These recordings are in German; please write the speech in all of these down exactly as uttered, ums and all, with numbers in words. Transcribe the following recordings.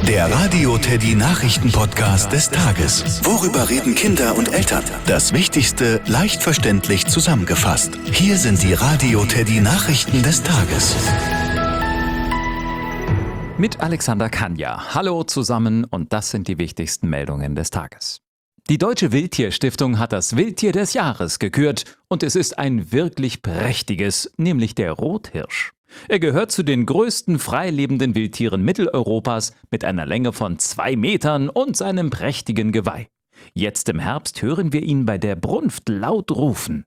Der Radio Teddy Nachrichten-Podcast des Tages. Worüber reden Kinder und Eltern? Das Wichtigste leicht verständlich zusammengefasst. Hier sind die Radio Teddy Nachrichten des Tages. Mit Alexander Kanja. Hallo zusammen und das sind die wichtigsten Meldungen des Tages. Die Deutsche Wildtierstiftung hat das Wildtier des Jahres gekürt und es ist ein wirklich prächtiges, nämlich der Rothirsch. Er gehört zu den größten freilebenden Wildtieren Mitteleuropas mit einer Länge von zwei Metern und seinem prächtigen Geweih. Jetzt im Herbst hören wir ihn bei der Brunft laut rufen.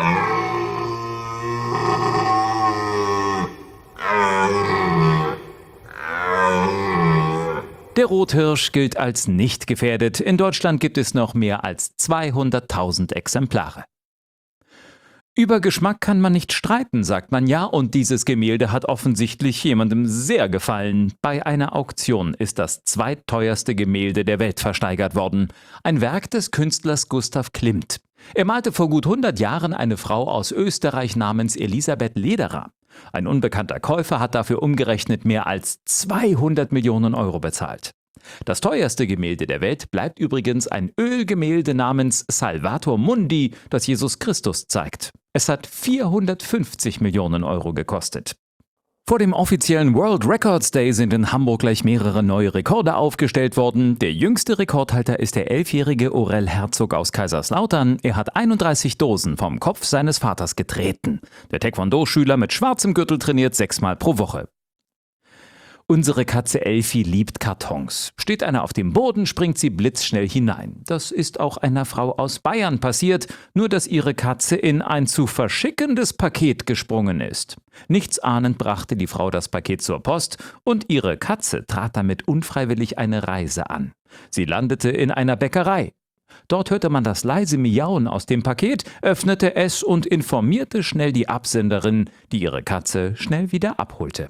Der Rothirsch gilt als nicht gefährdet. In Deutschland gibt es noch mehr als zweihunderttausend Exemplare. Über Geschmack kann man nicht streiten, sagt man ja, und dieses Gemälde hat offensichtlich jemandem sehr gefallen. Bei einer Auktion ist das zweitteuerste Gemälde der Welt versteigert worden. Ein Werk des Künstlers Gustav Klimt. Er malte vor gut hundert Jahren eine Frau aus Österreich namens Elisabeth Lederer. Ein unbekannter Käufer hat dafür umgerechnet mehr als zweihundert Millionen Euro bezahlt. Das teuerste Gemälde der Welt bleibt übrigens ein Ölgemälde namens Salvator Mundi, das Jesus Christus zeigt. Es hat vierhundertfünfzig Millionen Euro gekostet. Vor dem offiziellen World Records Day sind in Hamburg gleich mehrere neue Rekorde aufgestellt worden. Der jüngste Rekordhalter ist der elfjährige Orel Herzog aus Kaiserslautern. Er hat einunddreißig Dosen vom Kopf seines Vaters getreten. Der Taekwondo-Schüler mit schwarzem Gürtel trainiert sechsmal pro Woche. Unsere Katze Elfi liebt Kartons. Steht einer auf dem Boden, springt sie blitzschnell hinein. Das ist auch einer Frau aus Bayern passiert, nur dass ihre Katze in ein zu verschickendes Paket gesprungen ist. Nichtsahnend brachte die Frau das Paket zur Post und ihre Katze trat damit unfreiwillig eine Reise an. Sie landete in einer Bäckerei. Dort hörte man das leise Miauen aus dem Paket, öffnete es und informierte schnell die Absenderin, die ihre Katze schnell wieder abholte.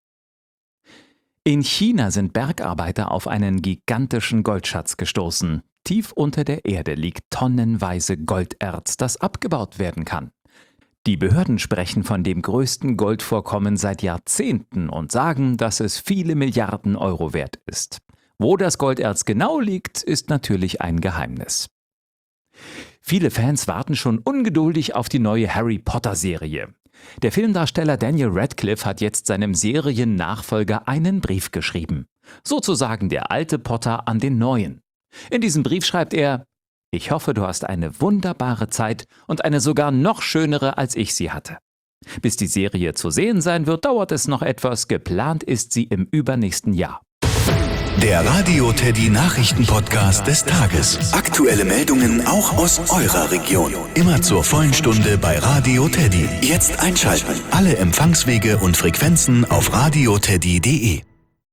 In China sind Bergarbeiter auf einen gigantischen Goldschatz gestoßen. Tief unter der Erde liegt tonnenweise Golderz, das abgebaut werden kann. Die Behörden sprechen von dem größten Goldvorkommen seit Jahrzehnten und sagen, dass es viele Milliarden Euro wert ist. Wo das Golderz genau liegt, ist natürlich ein Geheimnis. Viele Fans warten schon ungeduldig auf die neue Harry-Potter-Serie. Der Filmdarsteller Daniel Radcliffe hat jetzt seinem Seriennachfolger einen Brief geschrieben. Sozusagen der alte Potter an den neuen. In diesem Brief schreibt er: Ich hoffe, du hast eine wunderbare Zeit und eine sogar noch schönere, als ich sie hatte. Bis die Serie zu sehen sein wird, dauert es noch etwas. Geplant ist sie im übernächsten Jahr. Der Radio Teddy Nachrichten-Podcast des Tages. Aktuelle Meldungen auch aus eurer Region. Immer zur vollen Stunde bei Radio Teddy. Jetzt einschalten. Alle Empfangswege und Frequenzen auf radioteddy punkt de.